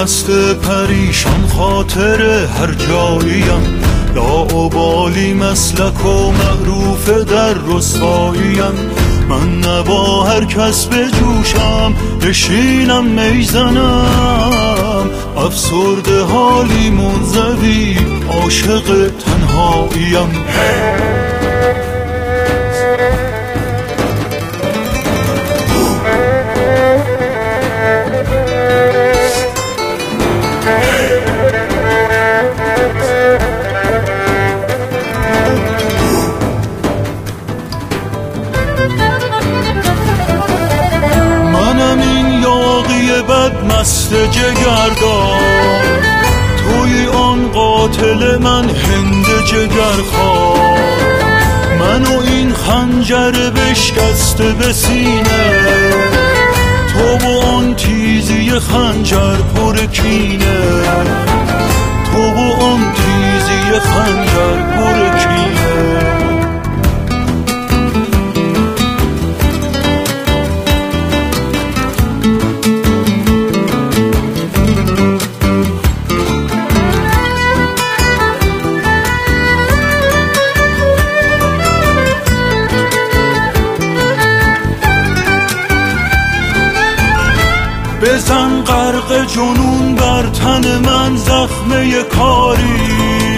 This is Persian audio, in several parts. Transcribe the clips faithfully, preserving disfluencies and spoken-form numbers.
مست پریشان خاطر هر جاییم، لاابالی مسلک و معروف در رسواییم. من نبا هر کس به جوشم بشینم میزنم، افسرده حالی منزوی عاشق تنهاییم. منم این یاغی بد مست جگردار، توی آن قاتل من هند جگرخوار. منو این خنجر بشکسته به سینه، تو و آن تیزی خنجر پر کینه، تو و آن تیزی خنجر پر کینه. بزن غرق جنون بر تن من زخمه کاری،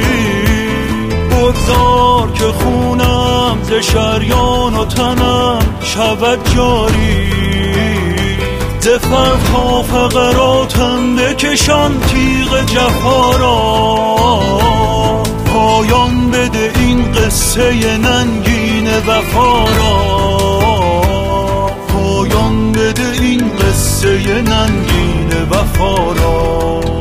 بگذار که خونم ز شریان و تنم شود جاری. ز فرق فقراتم بکشان تیغ جفا را، پایان بده این قصه ننگین وفا را، پایان بده این قصه ننگین وفا را.